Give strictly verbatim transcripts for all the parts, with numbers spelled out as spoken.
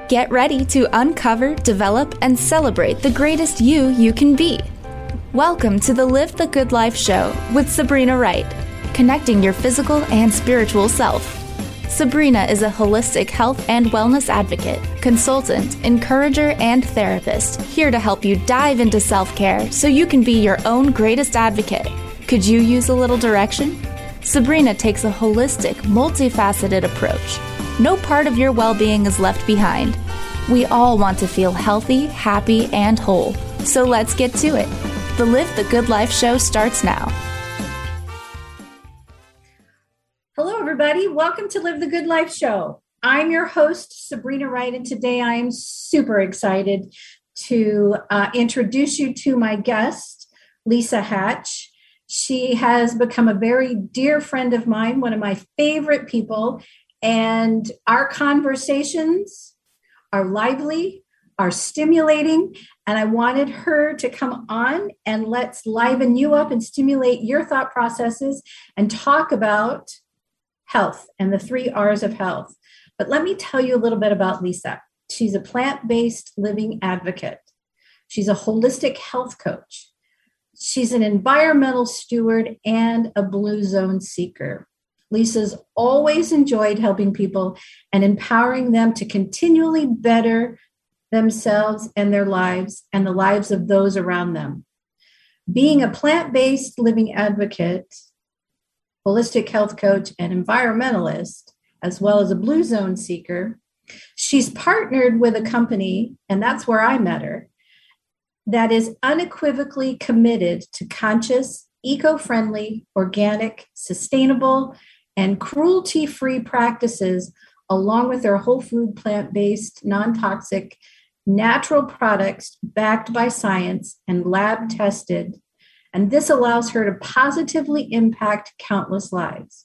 Get ready to uncover, develop, and celebrate the greatest you you can be. Welcome to the Live the Good Life show with Sabrina Wright, connecting your physical and spiritual self. Sabrina is a holistic health and wellness advocate, consultant, encourager, and therapist, here to help you dive into self-care so you can be your own greatest advocate. Could you use a little direction? Sabrina takes a holistic, multifaceted approach. No part of your well-being is left behind. We all want to feel healthy, happy, and whole. So let's get to it. The Live the Good Life show starts now. Hello, everybody. Welcome to Live the Good Life show. I'm your host, Sabrina Wright, and today I am super excited to uh, introduce you to my guest, Lisa Hatch. She has become a very dear friend of mine, one of my favorite people, and our conversations are lively, are stimulating, and I wanted her to come on and let's liven you up and stimulate your thought processes and talk about health and the three R's of health. But let me tell you a little bit about Lisa. She's a plant-based living advocate. She's a holistic health coach. She's an environmental steward and a blue zone seeker. Lisa's always enjoyed helping people and empowering them to continually better themselves and their lives and the lives of those around them. Being a plant-based living advocate, holistic health coach, and environmentalist, as well as a blue zone seeker, she's partnered with a company, and that's where I met her, that is unequivocally committed to conscious, eco-friendly, organic, sustainable, and cruelty-free practices, along with their whole food, plant-based, non-toxic, natural products backed by science and lab tested. And this allows her to positively impact countless lives.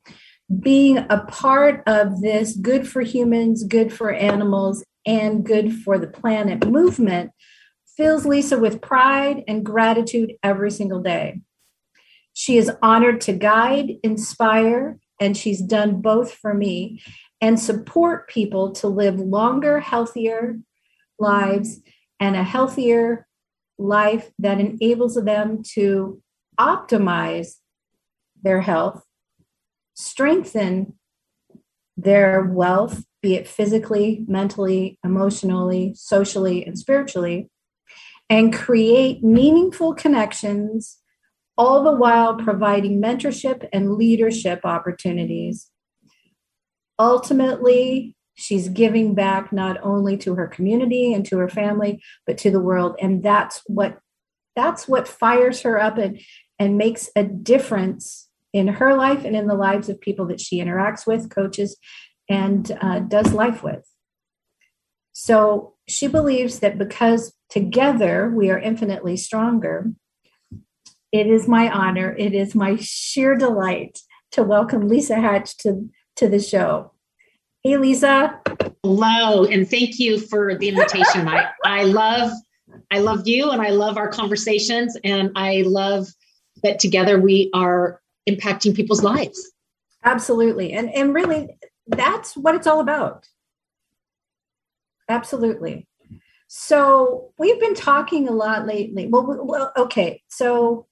Being a part of this good for humans, good for animals, and good for the planet movement fills Lisa with pride and gratitude every single day. She is honored to guide, inspire, and she's done both for me, and support people to live longer, healthier lives and a healthier life that enables them to optimize their health, strengthen their wealth, be it physically, mentally, emotionally, socially, and spiritually, and create meaningful connections, all the while providing mentorship and leadership opportunities. Ultimately, she's giving back not only to her community and to her family, but to the world. And that's what that's what fires her up and, and makes a difference in her life and in the lives of people that she interacts with, coaches, and uh, does life with. So she believes that because together we are infinitely stronger, it is my honor, it is my sheer delight to welcome Lisa Hatch to, to the show. Hey, Lisa. Hello, and thank you for the invitation. I, I love I love you, and I love our conversations, and I love that together we are impacting people's lives. Absolutely. And, and really, that's what it's all about. Absolutely. So we've been talking a lot lately. Well, well, okay. So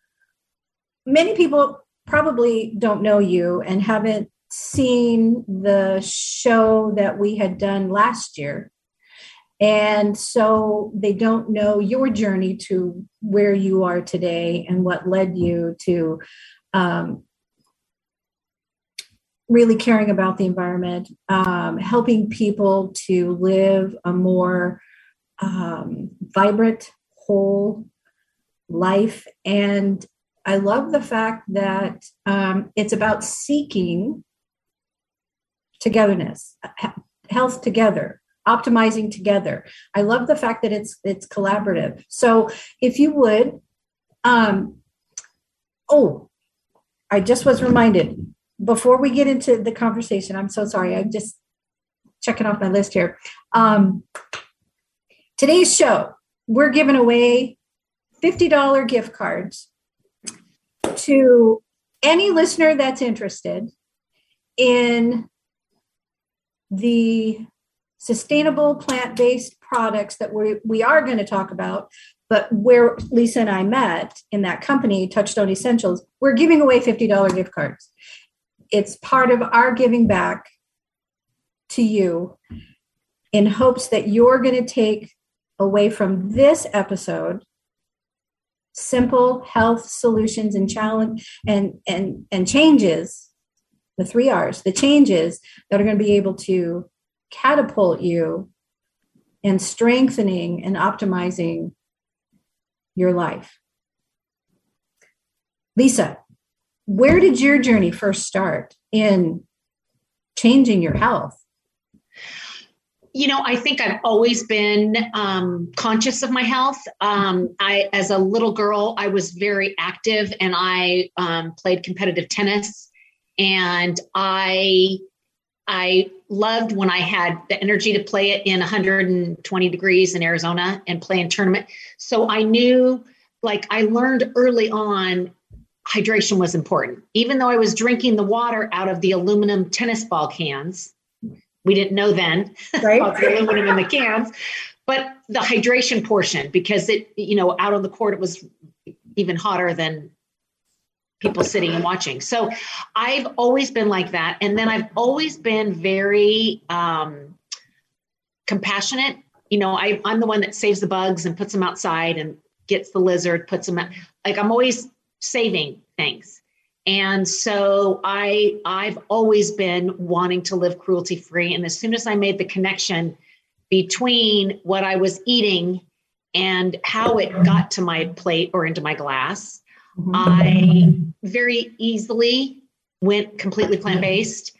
many people probably don't know you and haven't seen the show that we had done last year. And so they don't know your journey to where you are today and what led you to um, really caring about the environment, um, helping people to live a more um, vibrant, whole life. And I love the fact that um, it's about seeking togetherness, health together, optimizing together. I love the fact that it's it's collaborative. So if you would, um, oh, I just was reminded before we get into the conversation, I'm so sorry, I'm just checking off my list here. Um, today's show, we're giving away fifty dollars gift cards to any listener that's interested in the sustainable plant-based products that we, we are going to talk about. But where Lisa and I met in that company, Touchstone Essentials, we're giving away fifty dollars gift cards. It's part of our giving back to you in hopes that you're going to take away from this episode simple health solutions and challenge and, and, and changes, the three R's, the changes that are going to be able to catapult you in strengthening and optimizing your life. Lisa, where did your journey first start in changing your health? You know, I think I've always been um, conscious of my health. Um, I, as a little girl, I was very active, and I um, played competitive tennis, and I I loved when I had the energy to play it in one hundred twenty degrees in Arizona and play in tournament. So I knew, like, I learned early on, hydration was important. Even though I was drinking the water out of the aluminum tennis ball cans, we didn't know then right. about the aluminum in the cans, but the hydration portion, because it, you know, out on the court, it was even hotter than people sitting and watching. So I've always been like that. And then I've always been very um, compassionate. You know, I, I'm the one that saves the bugs and puts them outside and gets the lizard, puts them out. Like, I'm always saving things. And so I, I've always been wanting to live cruelty free. And as soon as I made the connection between what I was eating and how it got to my plate or into my glass, I very easily went completely plant-based.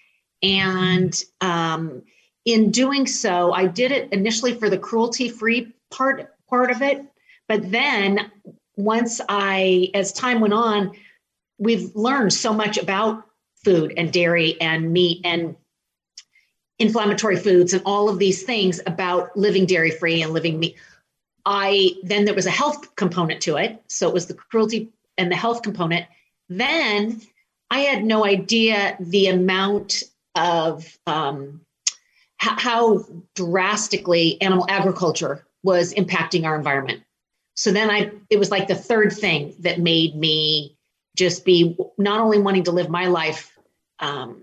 And um, in doing so, I did it initially for the cruelty-free part, part of it. But then once I, as time went on, we've learned so much about food and dairy and meat and inflammatory foods and all of these things about living dairy-free and living meat. I, then there was a health component to it. So it was the cruelty and the health component. Then I had no idea the amount of um, h- how drastically animal agriculture was impacting our environment. So then I, it was like the third thing that made me just be not only wanting to live my life um,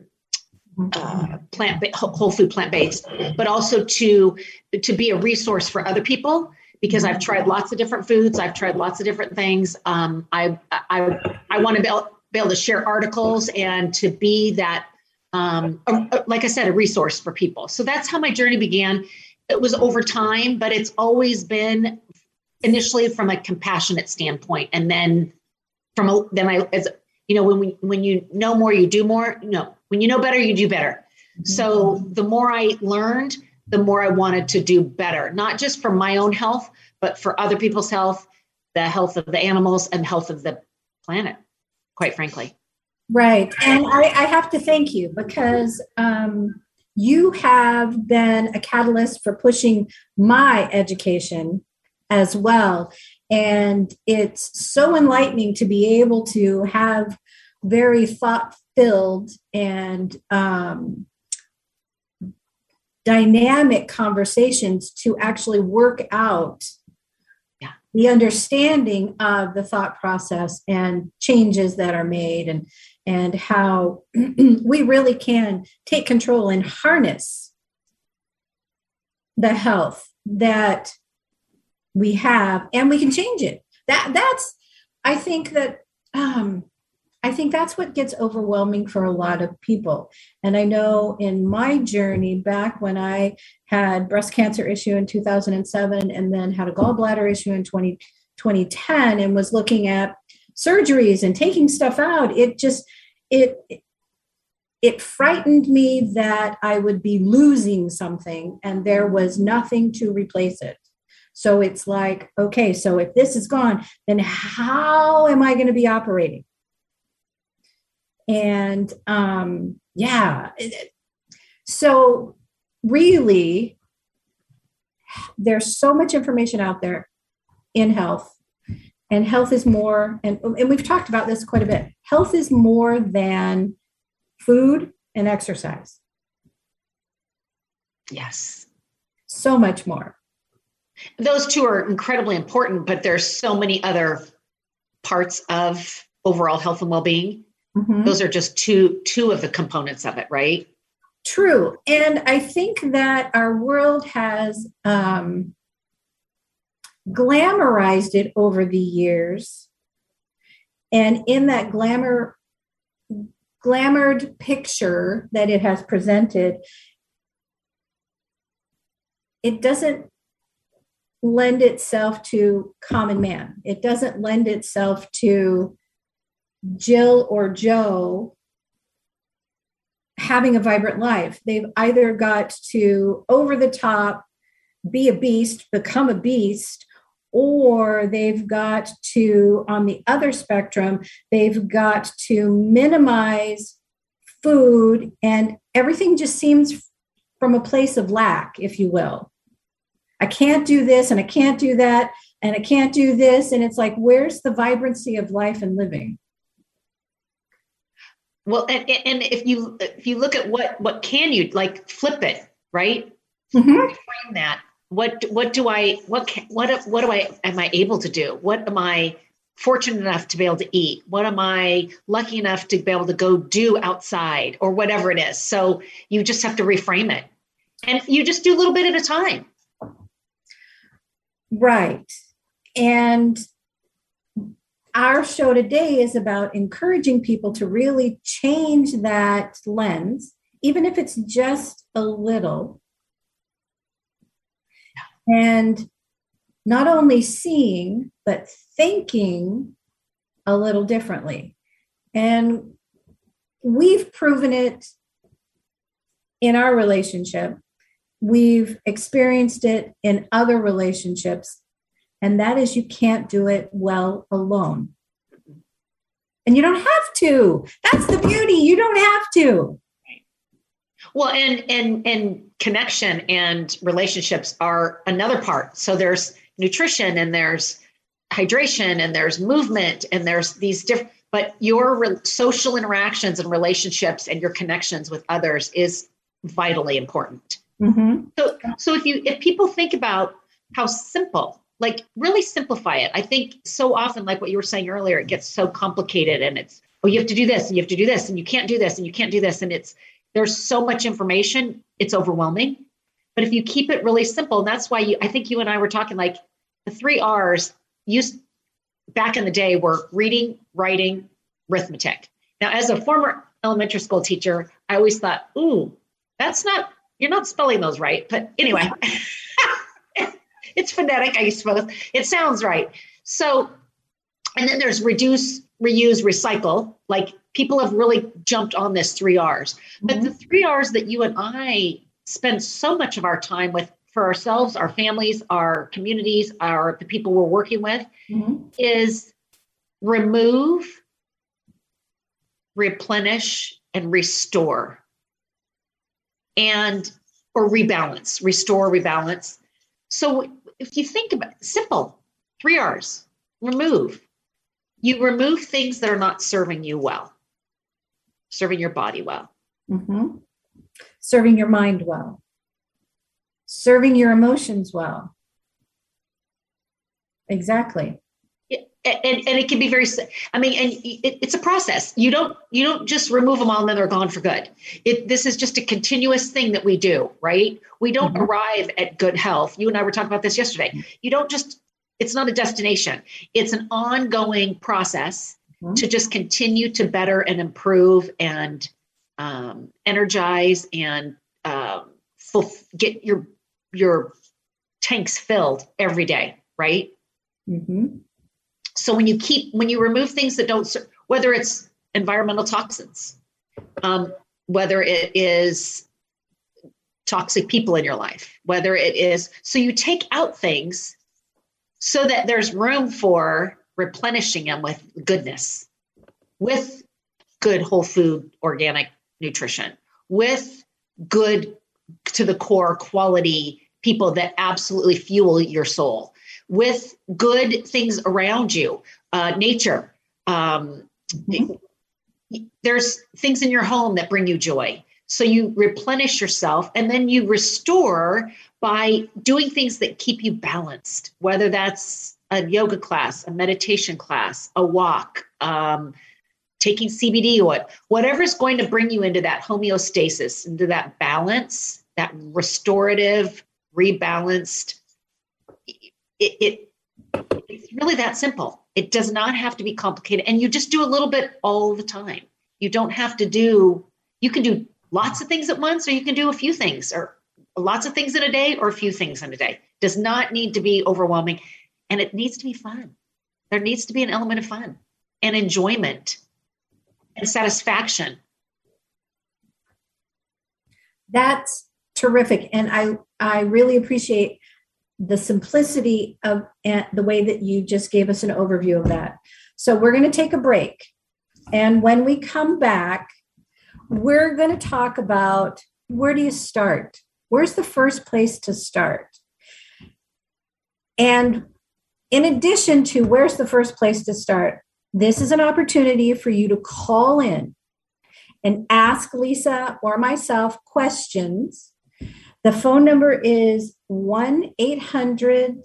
uh, plant, whole food, plant-based, but also to, to be a resource for other people. Because I've tried lots of different foods. I've tried lots of different things. Um, I, I, I want to be able, be able to share articles and to be that, um, a, like I said, a resource for people. So that's how my journey began. It was over time, but it's always been initially from a compassionate standpoint. And then from, a, then I, as you know, when we, when you know more, you do more. No, when you know better, you do better. So the more I learned, the more I wanted to do better, not just for my own health, but for other people's health, the health of the animals and health of the planet, quite frankly. Right. And I, I have to thank you because um, you have been a catalyst for pushing my education as well. And it's so enlightening to be able to have very thought-filled and um, dynamic conversations to actually work out yeah. the understanding of the thought process and changes that are made and, and how we really can take control and harness the health that we have, and we can change it. That that's, I think that, um, I think that's what gets overwhelming for a lot of people. And I know in my journey back when I had breast cancer issue in two thousand seven and then had a gallbladder issue in twenty ten and was looking at surgeries and taking stuff out, it just, it, it frightened me that I would be losing something and there was nothing to replace it. So it's like, okay, so if this is gone, then how am I going to be operating? And um, yeah, so really, there's so much information out there in health, and health is more, and, and we've talked about this quite a bit. Health is more than food and exercise. Yes. So much more. Those two are incredibly important, but there's so many other parts of overall health and well-being. Mm-hmm. Those are just two, two of the components of it, right? True. And I think that our world has um, glamorized it over the years. And in that glamour, glamored picture that it has presented, it doesn't lend itself to common man. It doesn't lend itself to Jill or Joe having a vibrant life. They've either got to over the top, be a beast, become a beast, or they've got to, on the other spectrum, they've got to minimize food, and everything just seems from a place of lack, if you will. I can't do this and I can't do that and I can't do this. And it's like, where's the vibrancy of life and living? Well, and, and if you if you look at what what can you, like, flip it, right? Mm-hmm. Reframe that. What what do I what can, what what do I am I able to do? What am I fortunate enough to be able to eat? What am I lucky enough to be able to go do outside, or whatever it is? So you just have to reframe it, and you just do a little bit at a time. Right. And our show today is about encouraging people to really change that lens, even if it's just a little. And not only seeing, but thinking a little differently. And we've proven it in our relationship. We've experienced it in other relationships, and that is you can't do it well alone. And you don't have to. That's the beauty. You don't have to. Well, and and and connection and relationships are another part. So there's nutrition, and there's hydration, and there's movement, and there's these different, but your re- social interactions and relationships and your connections with others is vitally important. Mm-hmm. So, so if you, if people think about how simple, like really simplify it. I think so often, like what you were saying earlier, it gets so complicated, and it's, oh, you have to do this and you have to do this and you can't do this and you can't do this. And it's, there's so much information, it's overwhelming. But if you keep it really simple, and that's why you, I think you and I were talking, like the three R's used back in the day were reading, writing, arithmetic. Now, as a former elementary school teacher, I always thought, ooh, that's not, you're not spelling those right. But anyway, it's phonetic, I suppose. It sounds right. So, and then there's reduce, reuse, recycle. Like people have really jumped on this three R's. Mm-hmm. But the three R's that you and I spend so much of our time with for ourselves, our families, our communities, our the people we're working with, mm-hmm. is remove, replenish, and restore. And, or rebalance, restore, rebalance. So if you think about it, simple, three R's, remove. You remove things that are not serving you well, serving your body well. Mm-hmm. Serving your mind well. Serving your emotions well. Exactly. And, and it can be very, I mean, and it, it's a process. You don't, you don't just remove them all and then they're gone for good. It, this is just a continuous thing that we do, right? We don't mm-hmm. arrive at good health. You and I were talking about this yesterday. You don't just, it's not a destination. It's an ongoing process mm-hmm. to just continue to better and improve and um, energize and um, full, get your, your tanks filled every day, right? Mm-hmm. So when you keep, when you remove things that don't, whether it's environmental toxins, um, whether it is toxic people in your life, whether it is, so you take out things so that there's room for replenishing them with goodness, with good whole food, organic nutrition, with good to the core quality people that absolutely fuel your soul, with good things around you, uh, nature. Um, mm-hmm. There's things in your home that bring you joy. So you replenish yourself, and then you restore by doing things that keep you balanced, whether that's a yoga class, a meditation class, a walk, um, taking C B D oil, whatever's going to bring you into that homeostasis, into that balance, that restorative, rebalanced. It, it it's really that simple. It does not have to be complicated. And you just do a little bit all the time. You don't have to do, you can do lots of things at once, or you can do a few things, or lots of things in a day, or a few things in a day. Does not need to be overwhelming. And it needs to be fun. There needs to be an element of fun and enjoyment and satisfaction. That's terrific. And I, I really appreciate the simplicity of uh, the way that you just gave us an overview of that. So we're going to take a break. And when we come back, we're going to talk about, where do you start? Where's the first place to start? And in addition to where's the first place to start, this is an opportunity for you to call in and ask Lisa or myself questions. The phone number is one eight hundred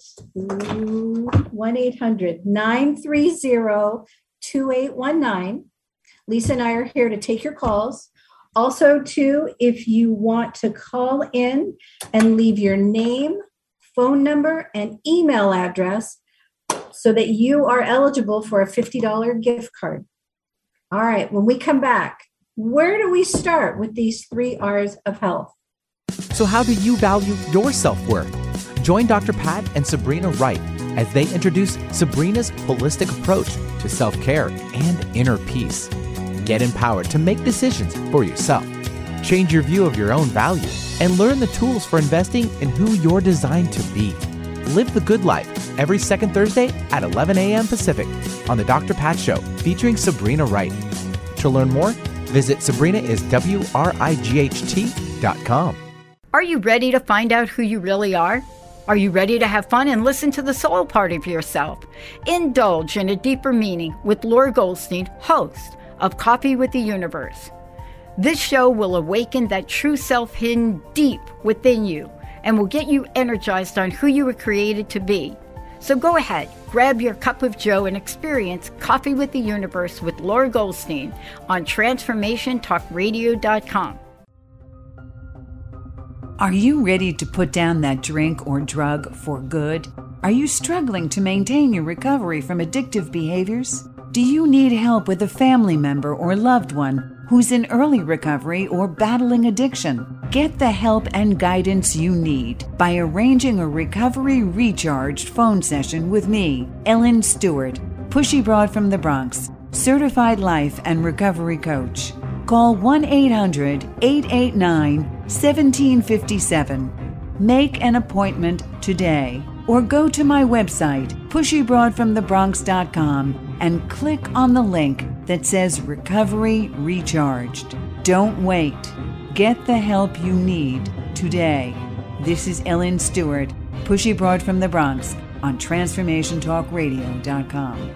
nine three zero two eight one nine. Lisa and I are here to take your calls. Also, too, if you want to call in and leave your name, phone number, and email address so that you are eligible for a fifty dollars gift card. All right, when we come back, where do we start with these three R's of health? So how do you value your self-worth? Join Doctor Pat and Sabrina Wright as they introduce Sabrina's holistic approach to self-care and inner peace. Get empowered to make decisions for yourself. Change your view of your own value and learn the tools for investing in who you're designed to be. Live the Good Life every second Thursday at eleven a.m. Pacific on The Doctor Pat Show featuring Sabrina Wright. To learn more, visit Sabrina is W R I G H T dot com. Are you ready to find out who you really are? Are you ready to have fun and listen to the soul part of yourself? Indulge in a deeper meaning with Laura Goldstein, host of Coffee with the Universe. This show will awaken that true self hidden deep within you and will get you energized on who you were created to be. So go ahead, grab your cup of joe and experience Coffee with the Universe with Laura Goldstein on transformation talk radio dot com. Are you ready to put down that drink or drug for good? Are you struggling to maintain your recovery from addictive behaviors? Do you need help with a family member or loved one who's in early recovery or battling addiction? Get the help and guidance you need by arranging a Recovery Recharged phone session with me, Ellen Stewart, Pushy Broad from the Bronx, certified life and recovery coach. Call one eight hundred eight eight nine one seven five seven. Make an appointment today or go to my website, pushy broad from the bronx dot com, and click on the link that says Recovery Recharged. Don't wait. Get the help you need today. This is Ellen Stewart, Pushy Broad from the Bronx on transformation talk radio dot com.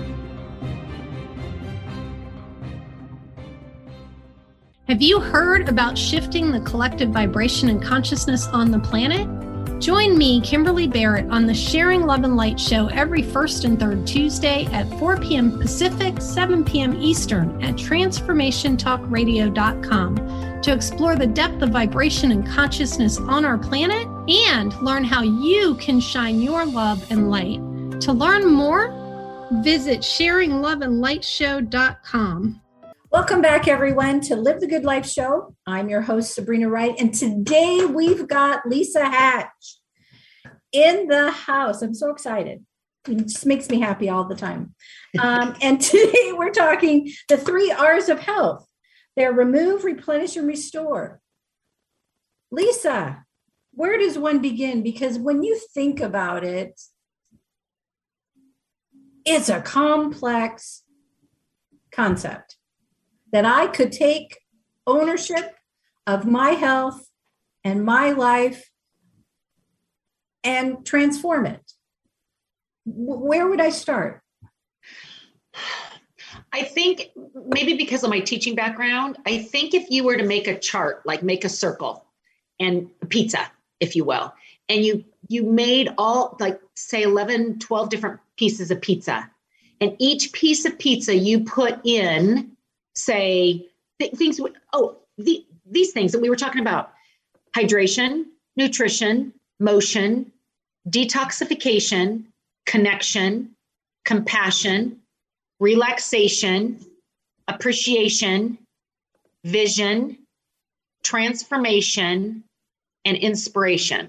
Have you heard about shifting the collective vibration and consciousness on the planet? Join me, Kimberly Barrett, on the Sharing Love and Light show every first and third Tuesday at four p.m. Pacific, seven p.m. Eastern at transformation talk radio dot com to explore the depth of vibration and consciousness on our planet and learn how you can shine your love and light. To learn more, visit sharing love and light show dot com. Welcome back, everyone, to Live the Good Life Show. I'm your host, Sabrina Wright, and today we've got Lisa Hatch in the house. I'm so excited. It just makes me happy all the time. Um, and today we're talking the three R's of health. They're remove, replenish, and restore. Lisa, where does one begin? Because when you think about it, it's a complex concept. That I could take ownership of my health and my life and transform it. Where would I start? I think maybe because of my teaching background, I think if you were to make a chart, like make a circle and a pizza, if you will, and you you made all like say eleven, twelve different pieces of pizza, and each piece of pizza you put in, say th- things, oh, the, these things that we were talking about, hydration, nutrition, motion, detoxification, connection, compassion, relaxation, appreciation, vision, transformation, and inspiration.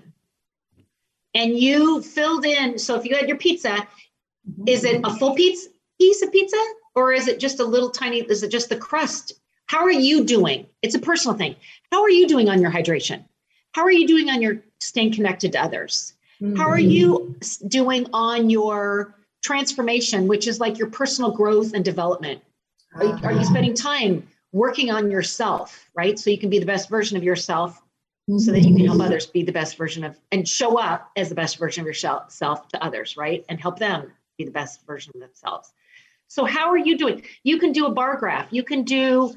And you filled in, so if you had your pizza, is it a full pizza, piece of pizza? Or is it just a little tiny, is it just the crust? How are you doing? It's a personal thing. How are you doing on your hydration? How are you doing on your staying connected to others? Mm-hmm. How are you doing on your transformation, which is like your personal growth and development? Are you, are you spending time working on yourself, right? So you can be the best version of yourself, mm-hmm. so that you can help others be the best version of, and show up as the best version of yourself to others, right? And help them be the best version of themselves. So how are you doing? You can do a bar graph. You can do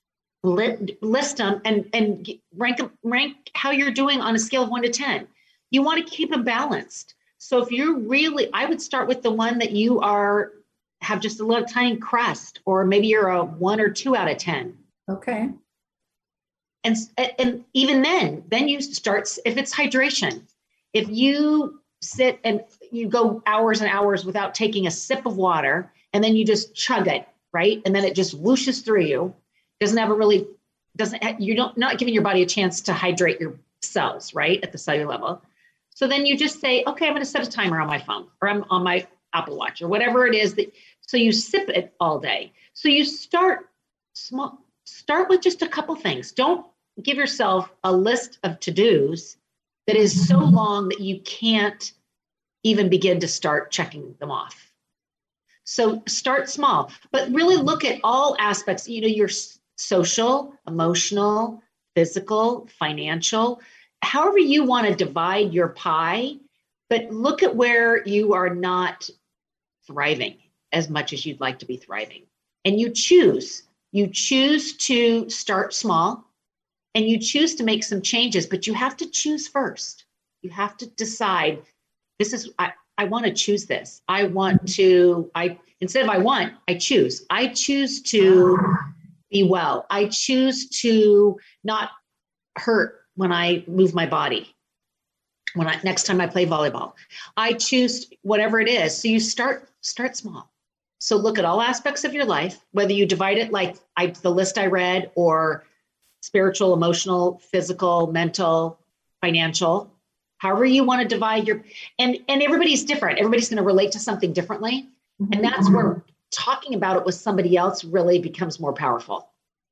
list them and, and rank rank how you're doing on a scale of one to ten. You want to keep them balanced. So if you're really, I would start with the one that you are, have just a little tiny crust, or maybe you're a one or two out of ten. Okay. And, and even then, then you start, if it's hydration, if you sit and you go hours and hours without taking a sip of water, and then you just chug it, right? And then it just whooshes through you. Doesn't have a really, doesn't, you don't, not giving your body a chance to hydrate your cells, right? At the cellular level. So then you just say, okay, I'm going to set a timer on my phone, or I'm on my Apple Watch, or whatever it is that, so you sip it all day. So you start small, start with just a couple things. Don't give yourself a list of to-dos that is so long that you can't even begin to start checking them off. So start small, but really look at all aspects, you know, your social, emotional, physical, financial, however you want to divide your pie, but look at where you are not thriving as much as you'd like to be thriving. And you choose, you choose to start small, and you choose to make some changes, but you have to choose first. You have to decide, this is, I, I want to choose this. I want to, I, instead of I want, I choose. I choose to be well. I choose to not hurt when I move my body. When I, next time I play volleyball, I choose whatever it is. So you start, start small. So look at all aspects of your life, whether you divide it like I, the list I read, or spiritual, emotional, physical, mental, financial, however you want to divide your, and, and everybody's different. Everybody's going to relate to something differently. Mm-hmm. And that's where talking about it with somebody else really becomes more powerful.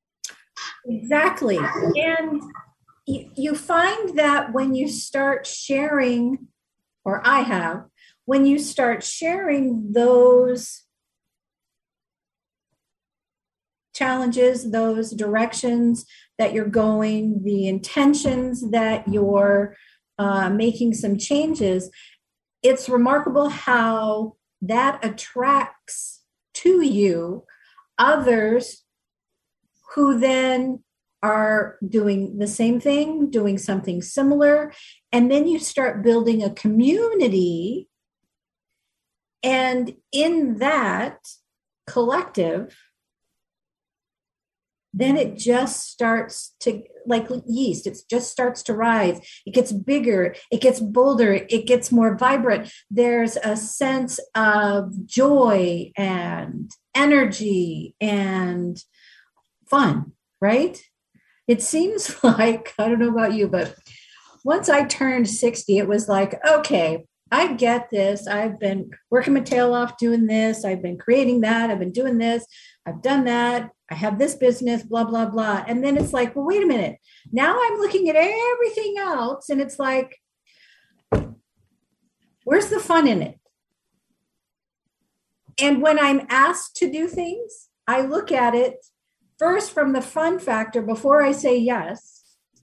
Exactly. And you, you find that when you start sharing, or I have, when you start sharing those challenges, those directions that you're going, the intentions that you're uh, making some changes, it's remarkable how that attracts to you others who then are doing the same thing, doing something similar. And then you start building a community. And in that collective, then it just starts to, like yeast, it just starts to rise. It gets bigger, it gets bolder, it gets more vibrant. There's a sense of joy and energy and fun, right? It seems like, I don't know about you, but once I turned sixty, it was like, okay, I get this. I've been working my tail off doing this. I've been creating that. I've been doing this. I've done that. I have this business, blah, blah, blah. And then it's like, well, wait a minute. Now I'm looking at everything else. And it's like, where's the fun in it? And when I'm asked to do things, I look at it first from the fun factor before I say yes.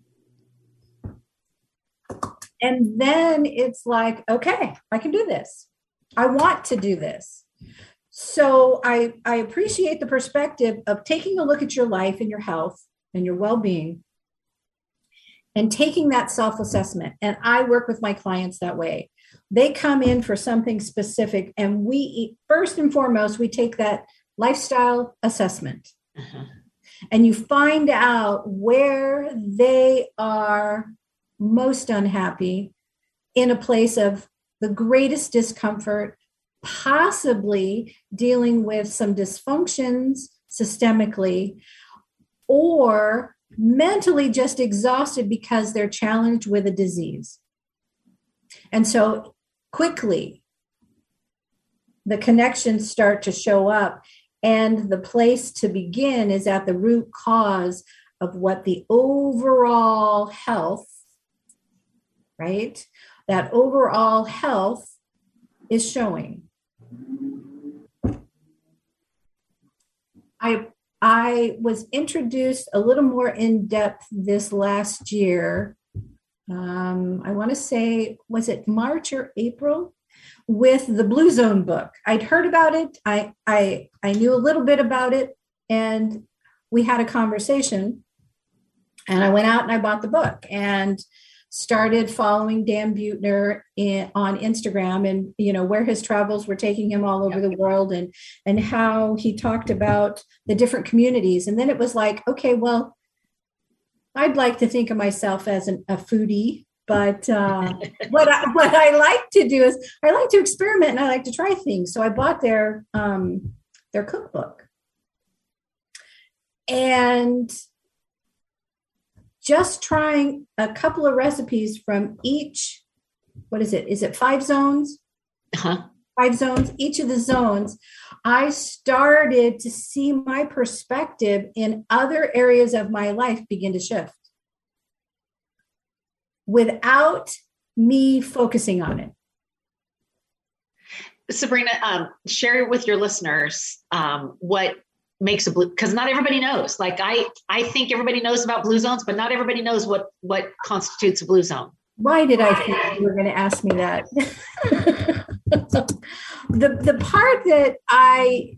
And then it's like, okay, I can do this. I want to do this. so I, I appreciate the perspective of taking a look at your life and your health and your well-being and taking that self-assessment. And I work with my clients that way. They come in for something specific, and we, first and foremost, we take that lifestyle assessment. Uh-huh. And you find out where they are most unhappy, in a place of the greatest discomfort, possibly dealing with some dysfunctions systemically, or mentally just exhausted because they're challenged with a disease. And so quickly, the connections start to show up, and the place to begin is at the root cause of what the overall health, right? That overall health is showing. I I was introduced a little more in depth this last year. Um, I want to say, was it March or April, with the Blue Zone book. I'd heard about it. I I I knew a little bit about it, and we had a conversation. And I went out and I bought the book and started following Dan Buettner in, on Instagram, and, you know, where his travels were taking him all over the world, and, and how he talked about the different communities. And then it was like, okay, well, I'd like to think of myself as an, a foodie, but uh, what, I, what I like to do is I like to experiment and I like to try things. So I bought their, um, their cookbook, and just trying a couple of recipes from each, what is it? Is it five zones? Uh-huh. Five zones, each of the zones. I started to see my perspective in other areas of my life begin to shift without me focusing on it. Sabrina, um, share with your listeners um, what makes a blue, because not everybody knows. Like I, I think everybody knows about blue zones, but not everybody knows what, what constitutes a blue zone. Why did I think you were going to ask me that? the the part that I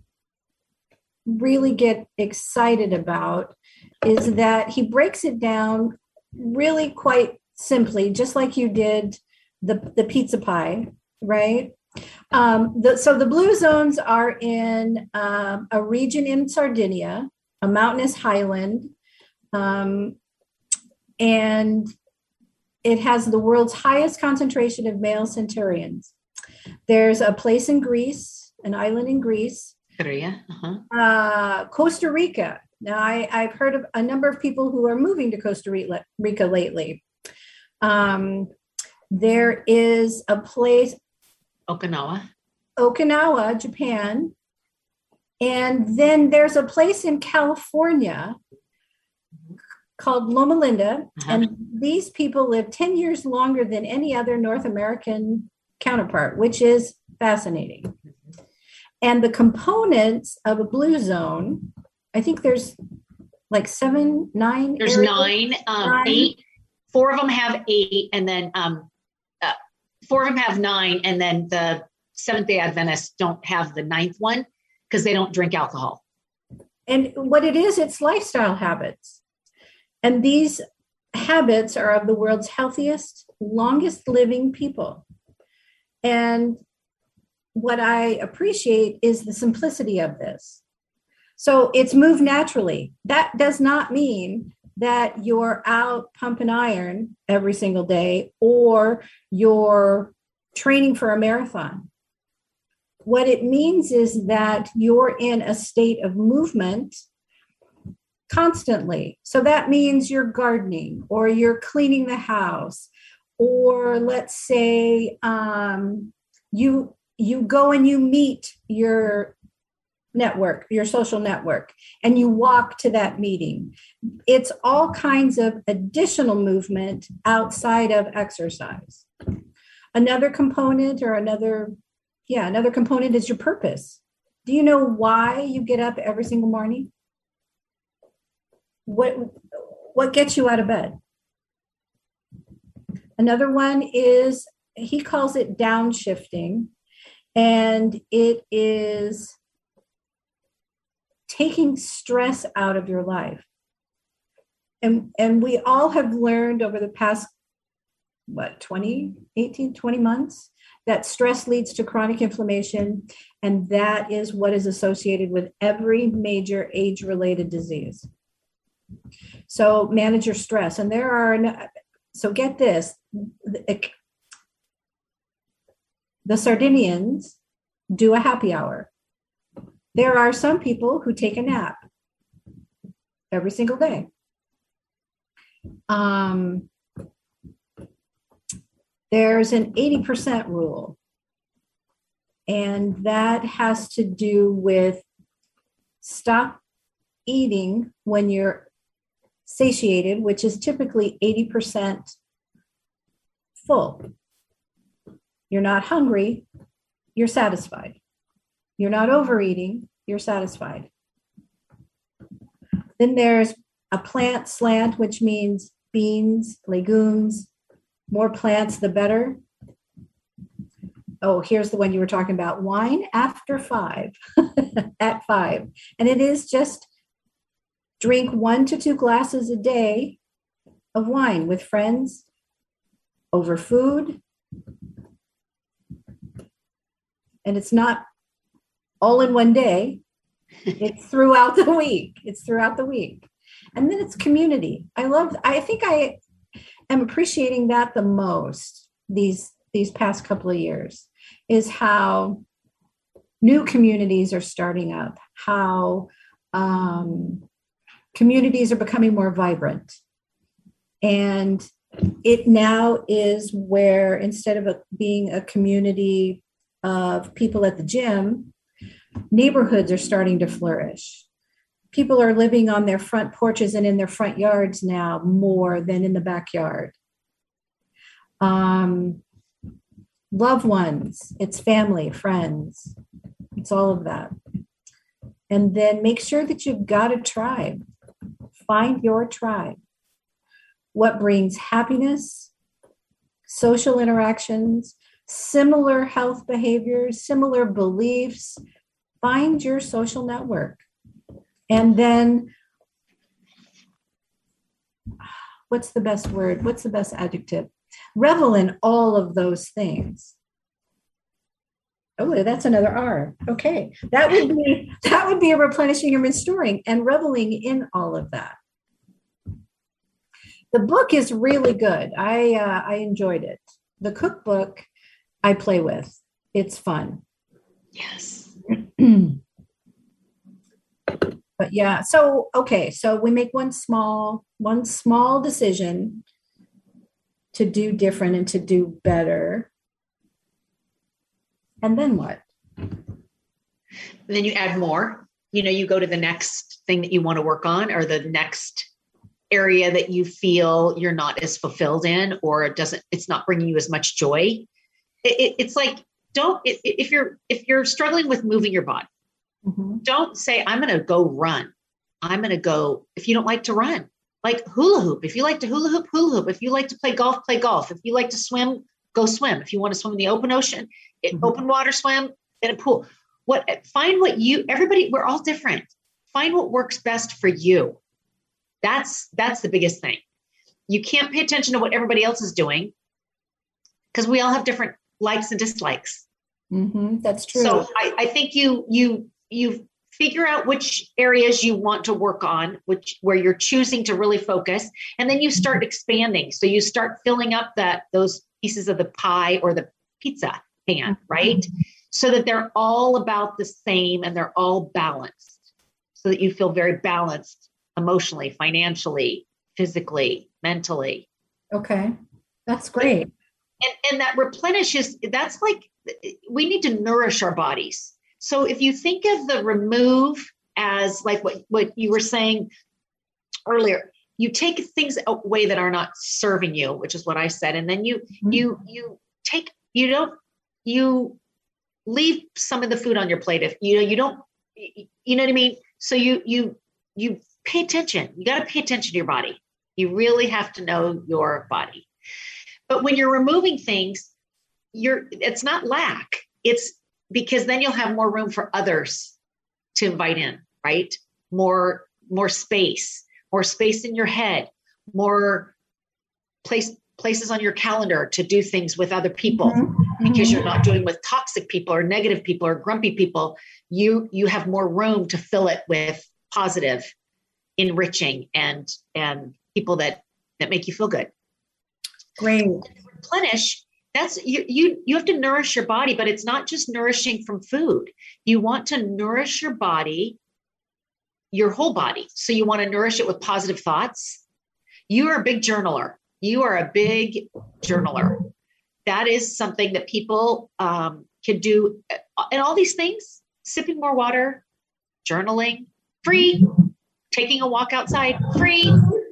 really get excited about is that he breaks it down really quite simply, just like you did the, the pizza pie, right? Um, the, so the blue zones are in um, a region in Sardinia, a mountainous highland, um, and it has the world's highest concentration of male centurions. There's a place in Greece, an island in Greece, uh-huh. uh, Costa Rica. Now, I, I've heard of a number of people who are moving to Costa Rica lately. Um, there is a place, Okinawa. Okinawa, Japan. And then there's a place in California called Loma Linda. Uh-huh. And these people live ten years longer than any other North American counterpart, which is fascinating. And the components of a blue zone, I think there's like seven, nine. There's areas. nine, um, nine, eight. Four of them have eight, and then um, uh, four of them have nine, and then the Seventh-day Adventists don't have the ninth one because they don't drink alcohol. And what it is, it's lifestyle habits. And these habits are of the world's healthiest, longest living people. And what I appreciate is the simplicity of this. So it's moved naturally. That does not mean that you're out pumping iron every single day or you're training for a marathon. What it means is that you're in a state of movement constantly. So that means you're gardening, or you're cleaning the house, or let's say um, you you go and you meet your network, your social network, and you walk to that meeting. It's all kinds of additional movement outside of exercise. Another component or another, yeah, another component is your purpose. Do you know why you get up every single morning? What, what gets you out of bed? Another one is, he calls it downshifting, and it is taking stress out of your life. And, and we all have learned over the past, what, twenty, eighteen, twenty months, that stress leads to chronic inflammation. And that is what is associated with every major age-related disease. So manage your stress. And there are, so get this, the, the Sardinians do a happy hour. There are some people who take a nap every single day. Um, there's an eighty percent rule, and that has to do with stop eating when you're satiated, which is typically eighty percent full. You're not hungry, you're satisfied. You're not overeating, you're satisfied. Then there's a plant slant, which means beans, legumes, more plants, the better. Oh, here's the one you were talking about, wine after five, at five. And it is just drink one to two glasses a day of wine with friends over food. And it's not all in one day. It's throughout the week. It's throughout the week. And then it's community. I love, I think I am appreciating that the most these, these past couple of years, is how new communities are starting up, how um, communities are becoming more vibrant. And it now is where, instead of a, being a community of people at the gym, neighborhoods are starting to flourish. People are living on their front porches and in their front yards now more than in the backyard. Um, loved ones, it's family, friends, it's all of that. And then make sure that you've got a tribe. Find your tribe. What brings happiness, social interactions, similar health behaviors, similar beliefs. Find your social network. And then, what's the best word? What's the best adjective? Revel in all of those things. Oh, that's another R. Okay. That would be, that would be a replenishing and restoring, and reveling in all of that. The book is really good. I, uh, I enjoyed it. The cookbook I play with. It's fun. Yes. But yeah, so, okay. So we make one small, one small decision to do different and to do better. And then what? And then you add more. You know, you go to the next thing that you want to work on, or the next area that you feel you're not as fulfilled in, or it doesn't, it's not bringing you as much joy. It, it, it's like, don't, if you're, if you're struggling with moving your body, mm-hmm. don't say, I'm going to go run. I'm going to go, if you don't like to run, like hula hoop. If you like to hula hoop, hula hoop. If you like to play golf, play golf. If you like to swim, go swim. If you want to swim in the open ocean, mm-hmm. open water swim, in a pool. What, find what you, everybody, we're all different. Find what works best for you. That's, that's the biggest thing. You can't pay attention to what everybody else is doing, because we all have different likes and dislikes. Mm-hmm, that's true. So I, I think you, you, you figure out which areas you want to work on, which, where you're choosing to really focus. And then you start expanding. So you start filling up that, those pieces of the pie or the pizza pan, right? Mm-hmm. So that they're all about the same and they're all balanced, so that you feel very balanced emotionally, financially, physically, mentally. Okay. That's great. And, and that replenishes, that's like, we need to nourish our bodies. So if you think of the remove as like what, what you were saying earlier, you take things away that are not serving you, which is what I said. And then you, mm-hmm. you, you take, you don't, you leave some of the food on your plate. If you know, you don't, you know what I mean? So you, you, you pay attention. You got to pay attention to your body. You really have to know your body. But when you're removing things, you're, it's not lack. It's because then you'll have more room for others to invite in, right? more, more space, more space in your head, more place, places on your calendar to do things with other people, mm-hmm. because you're not doing with toxic people or negative people or grumpy people. You, you have more room to fill it with positive, enriching, and, and people that, that make you feel good. Great. Replenish. That's you, you, you have to nourish your body, but it's not just nourishing from food. You want to nourish your body, your whole body. So you want to nourish it with positive thoughts. You are a big journaler. You are a big journaler. That is something that people um, can do. And all these things, sipping more water, journaling, free, taking a walk outside, free.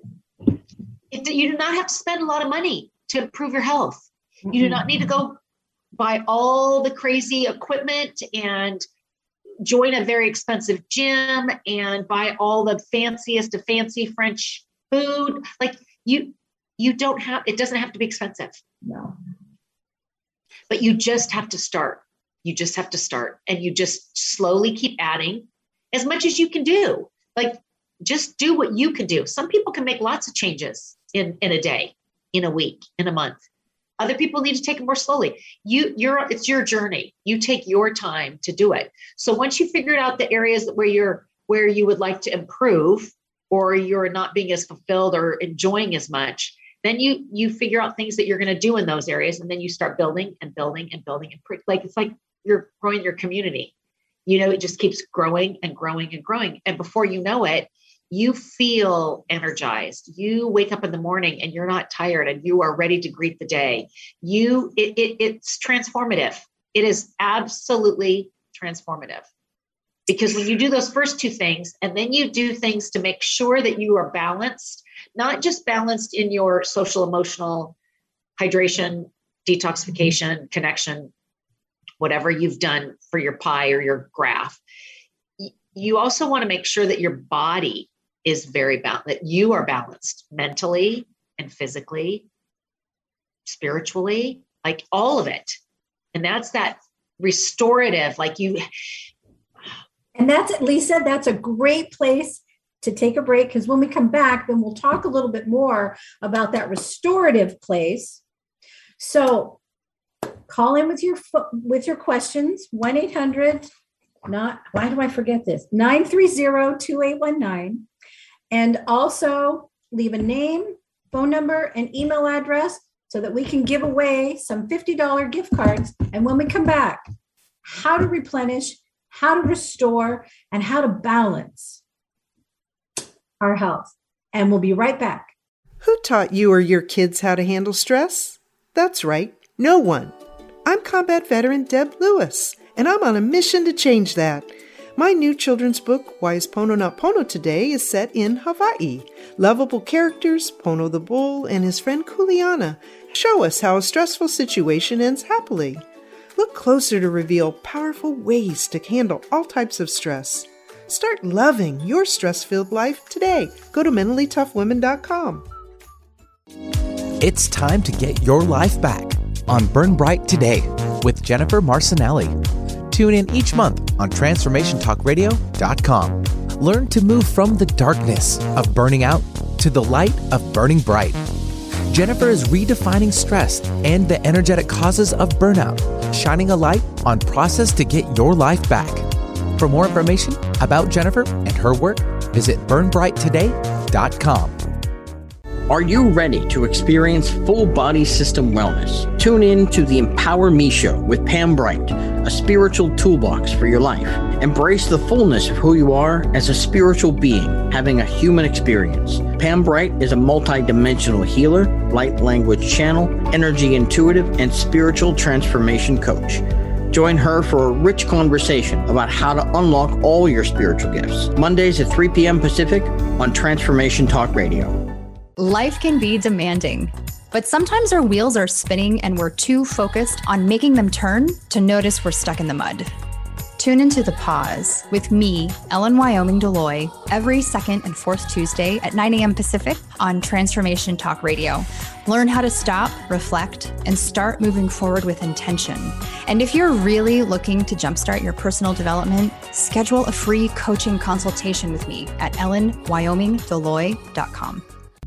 It, you do not have to spend a lot of money to improve your health. You do not need to go buy all the crazy equipment and join a very expensive gym and buy all the fanciest of fancy French food. Like you, you don't have, it doesn't have to be expensive. No. But you just have to start. You just have to start, and you just slowly keep adding as much as you can do. Like just do what you can do. Some people can make lots of changes in, in a day, in a week, in a month. Other people need to take it more slowly. You, you're, it's your journey. You take your time to do it. So once you figured out the areas where you're, where you would like to improve, or you're not being as fulfilled or enjoying as much, then you, you figure out things that you're going to do in those areas. And then you start building and building and building. And pre- like, it's like you're growing your community, you know, it just keeps growing and growing and growing. And before you know it, you feel energized. You wake up in the morning and you're not tired and you are ready to greet the day. You, it, it, it's transformative. It is absolutely transformative, because when you do those first two things and then you do things to make sure that you are balanced, not just balanced in your social, emotional, hydration, detoxification, connection, whatever you've done for your pie or your graph. You also want to make sure that your body is very balanced, that you are balanced mentally and physically, spiritually, like all of it. And that's that restorative, like you. And that's, Lisa, that's a great place to take a break, because when we come back, then we'll talk a little bit more about that restorative place. So call in with your, with your questions, one eight hundred, not, why do I forget this? nine three zero, two eight one nine. And also leave a name, phone number, and email address so that we can give away some fifty dollars gift cards. And when we come back, how to replenish, how to restore, and how to balance our health. And we'll be right back. Who taught you or your kids how to handle stress? That's right, no one. I'm combat veteran Deb Lewis, and I'm on a mission to change that. My new children's book, Why is Pono Not Pono Today, is set in Hawaii. Lovable characters, Pono the bull and his friend Kuleana, show us how a stressful situation ends happily. Look closer to reveal powerful ways to handle all types of stress. Start loving your stress-filled life today. Go to mentally tough women dot com. It's time to get your life back on Burn Bright Today with Jennifer Marcinelli. Tune in each month on transformation talk radio dot com. Learn to move from the darkness of burning out to the light of burning bright. Jennifer is redefining stress and the energetic causes of burnout, shining a light on process to get your life back. For more information about Jennifer and her work, visit burn bright today dot com. Are you ready to experience full body system wellness? Tune in to the Empower Me Show with Pam Bright, a spiritual toolbox for your life. Embrace the fullness of who you are as a spiritual being, having a human experience. Pam Bright is a multi-dimensional healer, light language channel, energy intuitive, and spiritual transformation coach. Join her for a rich conversation about how to unlock all your spiritual gifts. Mondays at three p.m. Pacific on Transformation Talk Radio. Life can be demanding, but sometimes our wheels are spinning and we're too focused on making them turn to notice we're stuck in the mud. Tune into The Pause with me, Ellen Wyoming Deloy, every second and fourth Tuesday at nine a.m. Pacific on Transformation Talk Radio, Learn how to stop, reflect, and start moving forward with intention. And if you're really looking to jumpstart your personal development, schedule a free coaching consultation with me at ellen wyoming deloy dot com.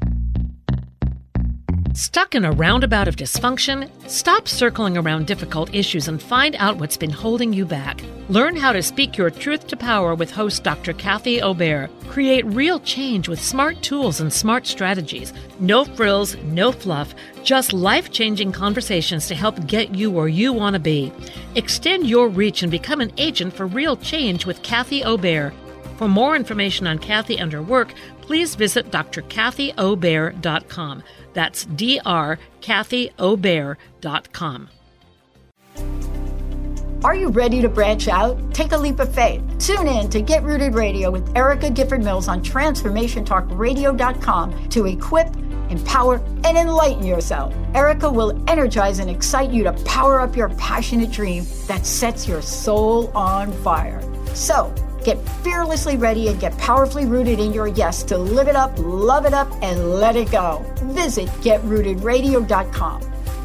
Stuck in a roundabout of dysfunction? Stop circling around difficult issues and find out what's been holding you back. Learn how to speak your truth to power with host Doctor Kathy Obear. Create real change with smart tools and smart strategies. No frills, no fluff, just life-changing conversations to help get you where you want to be. Extend your reach and become an agent for real change with Kathy Obear. For more information on Kathy and her work, please visit d r kathy obear dot com. That's D R Kathy Obear dot com. Are you ready to branch out? Take a leap of faith. Tune in to Get Rooted Radio with Erica Gifford Mills on transformation talk radio dot com to equip, empower, and enlighten yourself. Erica will energize and excite you to power up your passionate dream that sets your soul on fire. So, get fearlessly ready and get powerfully rooted in your yes to live it up, love it up, and let it go. Visit get rooted radio dot com.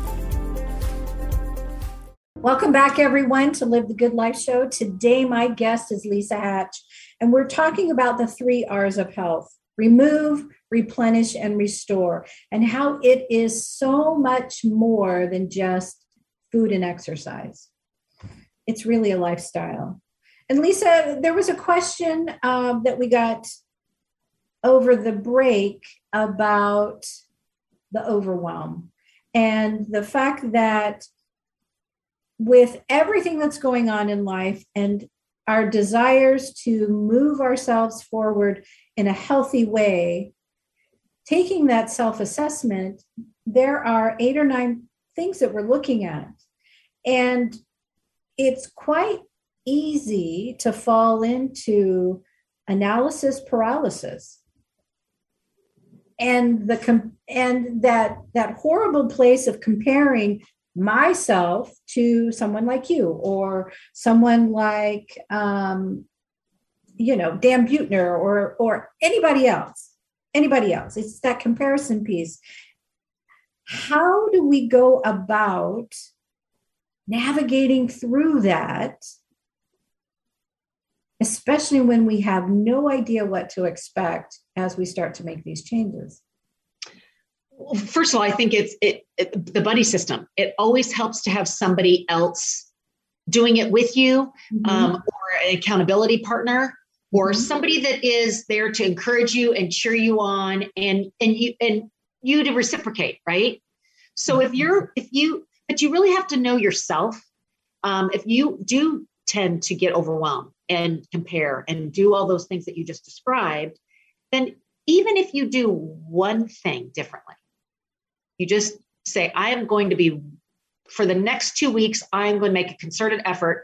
Welcome back, everyone, to Live the Good Life Show. Today, my guest is Lisa Hatch, and we're talking about the three R's of health: remove, replenish, and restore, and how it is so much more than just food and exercise. It's really a lifestyle. And Lisa, there was a question uh, that we got over the break about the overwhelm and the fact that with everything that's going on in life and our desires to move ourselves forward in a healthy way, taking that self-assessment, there are eight or nine things that we're looking at. And it's quite easy to fall into analysis paralysis and the com- and that that horrible place of comparing myself to someone like you or someone like um you know Dan Buettner or or anybody else anybody else. It's that comparison piece. How do we go about navigating through that, especially when we have no idea what to expect as we start to make these changes? Well, first of all, I think it's it, it the buddy system. It always helps to have somebody else doing it with you, mm-hmm. um, or an accountability partner, or mm-hmm. somebody that is there to encourage you and cheer you on, and and you and you to reciprocate, right? So mm-hmm. if you're if you but you really have to know yourself. Um, if you do tend to get overwhelmed and compare and do all those things that you just described, then even if you do one thing differently, you just say, I am going to be, for the next two weeks, I'm going to make a concerted effort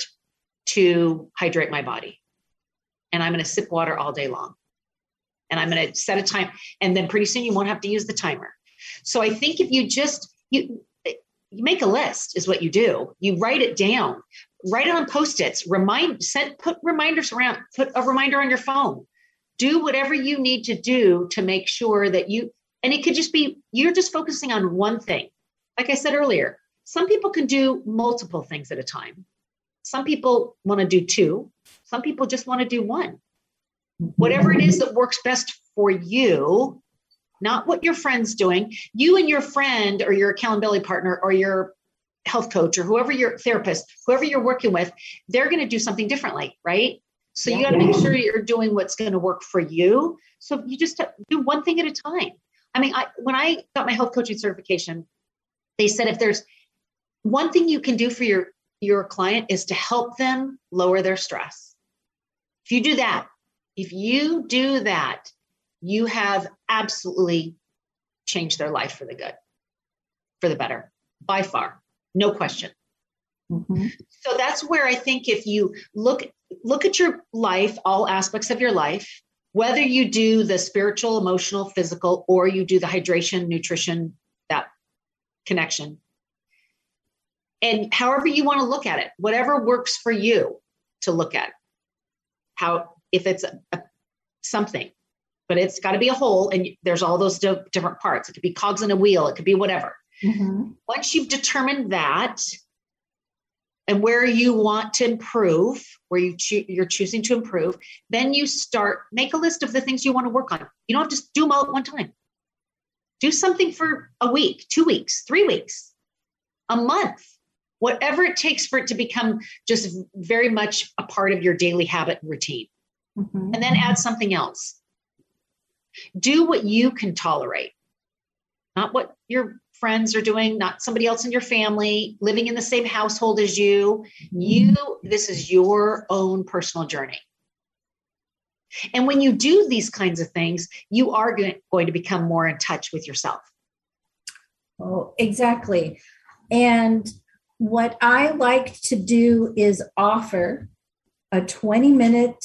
to hydrate my body. And I'm going to sip water all day long. And I'm going to set a time. And then pretty soon you won't have to use the timer. So I think if you just, you, you make a list is what you do. You write it down, write it on Post-its, remind, set, put reminders around, put a reminder on your phone, do whatever you need to do to make sure that you, and it could just be, you're just focusing on one thing. Like I said earlier, some people can do multiple things at a time. Some people want to do two. Some people just want to do one. Whatever it is that works best for you, not what your friend's doing. You and your friend or your accountability partner or your health coach or whoever your therapist, whoever you're working with, they're going to do something differently, right? So you got to make sure you're doing what's going to work for you. So you just do one thing at a time. I mean, I, when I got my health coaching certification, they said if there's one thing you can do for your, your client is to help them lower their stress. If you do that, if you do that, you have absolutely changed their life for the good, for the better, by far, no question. Mm-hmm. So that's where I think if you look, look at your life, all aspects of your life, whether you do the spiritual, emotional, physical, or you do the hydration, nutrition, that connection, and however you want to look at it, whatever works for you to look at, how, if it's a, a, something, but it's got to be a whole. And there's all those di- different parts. It could be cogs in a wheel. It could be whatever. Mm-hmm. Once you've determined that and where you want to improve, where you cho- you're choosing to improve, then you start, make a list of the things you want to work on. You don't have to do them all at one time. Do something for a week, two weeks, three weeks, a month, whatever it takes for it to become just very much a part of your daily habit and routine. Mm-hmm. And then add something else. Do what you can tolerate, not what your friends are doing, not somebody else in your family, living in the same household as you. You, this is your own personal journey. And when you do these kinds of things, you are going to become more in touch with yourself. Oh, exactly. And what I like to do is offer a twenty minute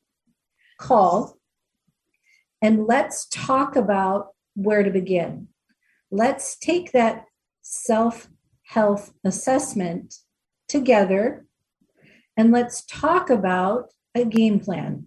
call, and let's talk about where to begin. Let's take that self-health assessment together, and let's talk about a game plan.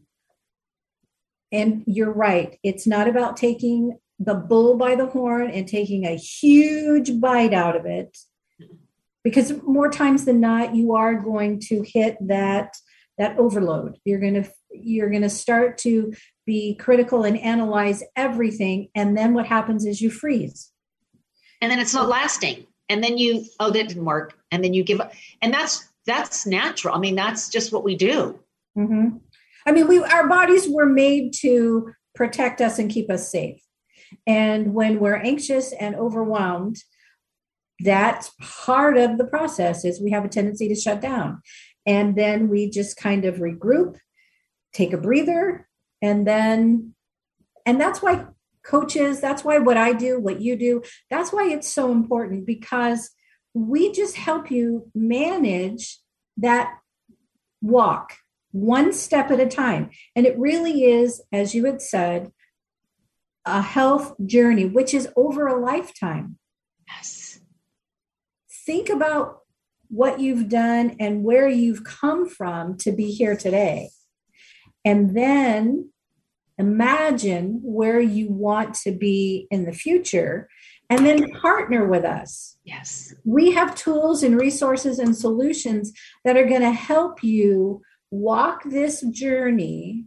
And you're right. It's not about taking the bull by the horn and taking a huge bite out of it, because more times than not, you are going to hit that, that overload. You're going to, you're going to start to be critical and analyze everything. And then what happens is you freeze. And then it's not lasting. And then you, oh, that didn't work. And then you give up. And that's, that's natural. I mean, that's just what we do. Mm-hmm. I mean, we, our bodies were made to protect us and keep us safe. And when we're anxious and overwhelmed, that's part of the process, is we have a tendency to shut down. And then we just kind of regroup, take a breather, and then, and that's why coaches, that's why what I do, what you do, that's why it's so important, because we just help you manage that walk one step at a time. And it really is, as you had said, a health journey, which is over a lifetime. Yes. Think about what you've done and where you've come from to be here today. And then imagine where you want to be in the future, and then partner with us. Yes. We have tools and resources and solutions that are going to help you walk this journey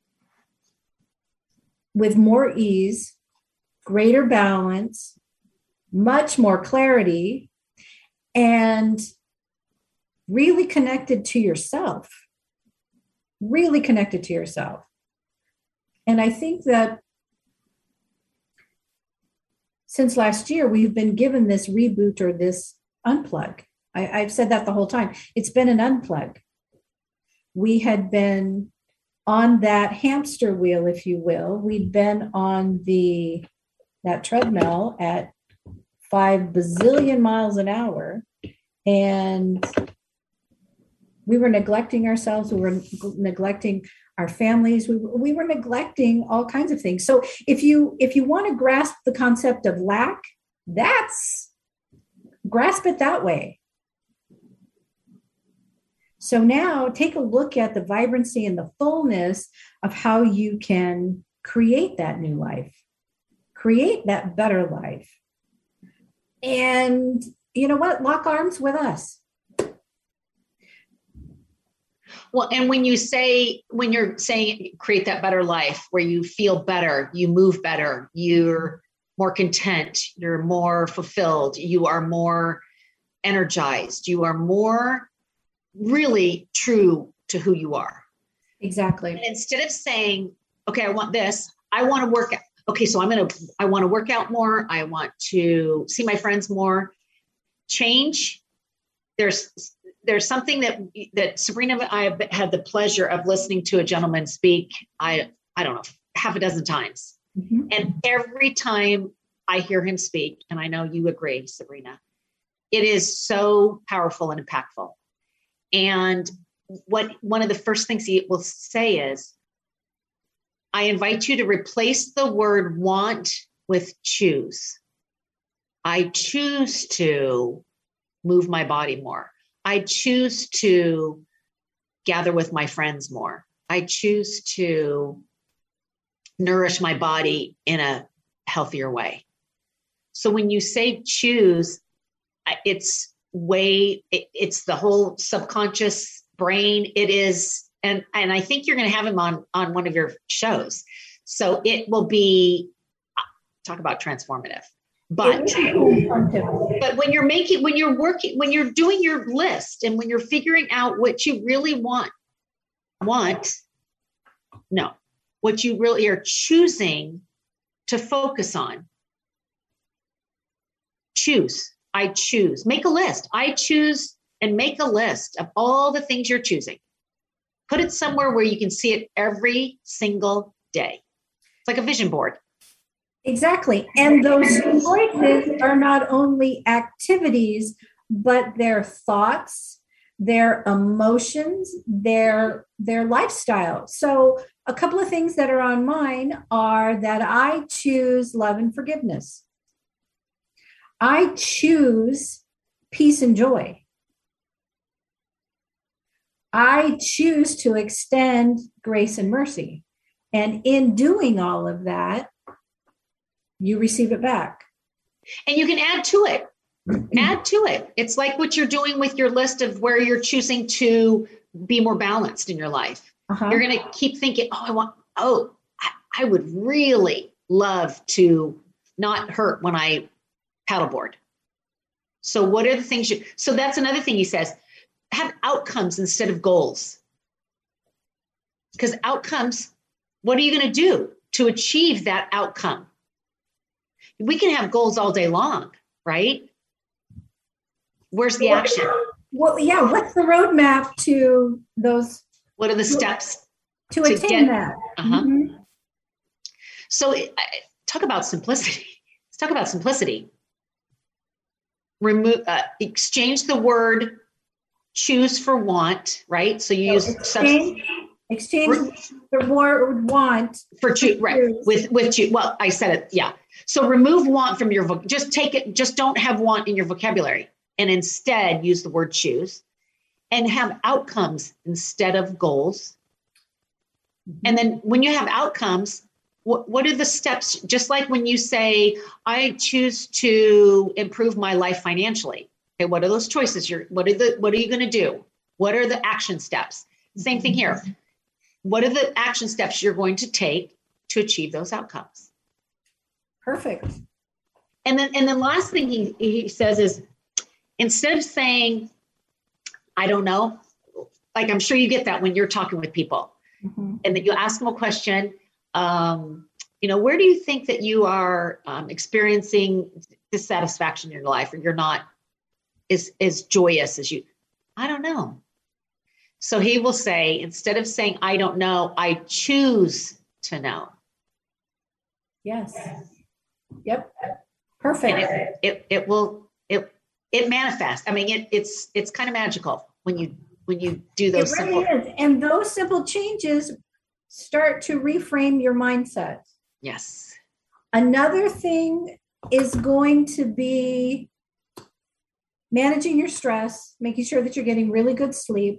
with more ease, greater balance, much more clarity, and really connected to yourself. Really connected to yourself. And I think that since last year, we've been given this reboot or this unplug. I, I've said that the whole time. It's been an unplug. We had been on that hamster wheel, if you will. We'd been on the that treadmill at five bazillion miles an hour, and we were neglecting ourselves. We were neglecting our families. We, we were neglecting all kinds of things. So if you if you want to grasp the concept of lack, that's grasp it that way. So now take a look at the vibrancy and the fullness of how you can create that new life, create that better life. And you know what? Lock arms with us. Well, and when you say, when you're saying create that better life where you feel better, you move better, you're more content, you're more fulfilled, you are more energized, you are more really true to who you are. Exactly. And instead of saying, okay, I want this, I want to work out. Okay, so I'm going to, I want to work out more. I want to see my friends more. Change. There's, there's something that, that Sabrina and I have had the pleasure of listening to a gentleman speak. I, I don't know, half a dozen times. Mm-hmm. And every time I hear him speak, and I know you agree, Sabrina, it is so powerful and impactful. And what one of the first things he will say is, I invite you to replace the word want with choose. I choose to move my body more. I choose to gather with my friends more. I choose to nourish my body in a healthier way. So when you say choose, it's way, it, it's the whole subconscious brain. It is, and, and I think you're going to have him on, on one of your shows. So it will be, talk about transformative. But, but when you're making, when you're working, when you're doing your list and when you're figuring out what you really want, want, no, what you really are choosing to focus on. Choose. I choose. Make a list. I choose and make a list of all the things you're choosing. Put it somewhere where you can see it every single day. It's like a vision board. Exactly. And those choices are not only activities, but their thoughts, their emotions, their, their lifestyle. So a couple of things that are on mine are that I choose love and forgiveness. I choose peace and joy. I choose to extend grace and mercy. And in doing all of that, you receive it back. And you can add to it. Add to it. It's like what you're doing with your list of where you're choosing to be more balanced in your life. Uh-huh. You're going to keep thinking, oh, I want, oh, I, I would really love to not hurt when I paddleboard. So what are the things you, so that's another thing he says, have outcomes instead of goals. Because outcomes, what are you going to do to achieve that outcome? We can have goals all day long, right? Where's the action? Well, yeah. What's the roadmap to those? What are the steps to, to attain get, that? Uh-huh. Mm-hmm. So talk about simplicity. Let's talk about simplicity. Remove, uh, exchange the word choose for want, right? So you so use exchange, exchange the word want for choose, right? With with choose. Well, I said it, yeah. So remove want from your voc. Just take it. Just don't have want in your vocabulary, and instead use the word choose, and have outcomes instead of goals. Mm-hmm. And then when you have outcomes, what what are the steps? Just like when you say, "I choose to improve my life financially." Okay, what are those choices? You're what are the what are you going to do? What are the action steps? Same thing here. What are the action steps you're going to take to achieve those outcomes? Perfect. And then, and then last thing he, he says is, instead of saying, I don't know, like I'm sure you get that when you're talking with people, mm-hmm. and that you ask them a question, um, you know, where do you think that you are um, experiencing dissatisfaction in your life, or you're not as, as joyous as you, I don't know. So he will say, instead of saying, I don't know, I choose to know. Yes. Yep. Perfect. It, it it will it it manifests. I mean, it it's it's kind of magical when you when you do those. It really simple. Is. And those simple changes start to reframe your mindset. Yes. Another thing is going to be managing your stress, making sure that you're getting really good sleep.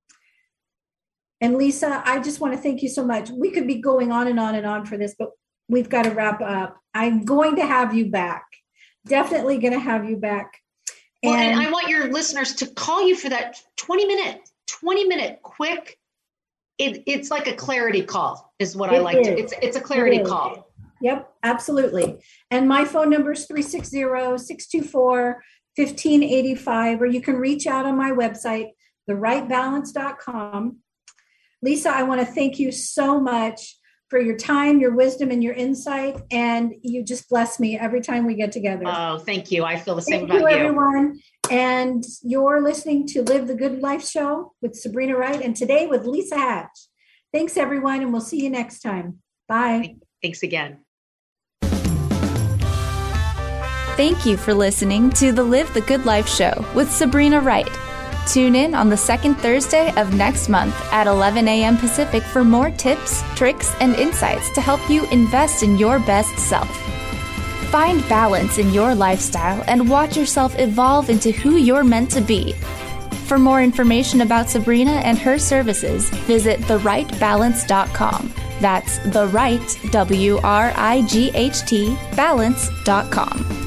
And Lisa, I just want to thank you so much. We could be going on and on and on for this, but we've got to wrap up. I'm going to have you back. Definitely going to have you back. Well, and, and I want your listeners to call you for that twenty minute, twenty minute quick. It, it's like a clarity call is what I like is. to, it's, it's a clarity it call. Yep, absolutely. And my phone number is three six zero, six two four, one five eight five, or you can reach out on my website, the right balance dot com. Lisa, I want to thank you so much for your time, your wisdom, and your insight. And you just bless me every time we get together. Oh, thank you. I feel the same thank about you, you. everyone. And you're listening to Live the Good Life Show with Sabrina Wright, and today with Lisa Hatch. Thanks, everyone, and we'll see you next time. Bye. Thanks again. Thank you for listening to the Live the Good Life Show with Sabrina Wright. Tune in on the second Thursday of next month at eleven a.m. Pacific for more tips, tricks, and insights to help you invest in your best self. Find balance in your lifestyle and watch yourself evolve into who you're meant to be. For more information about Sabrina and her services, visit the right balance dot com. That's the right, W R I G H T, balance dot com.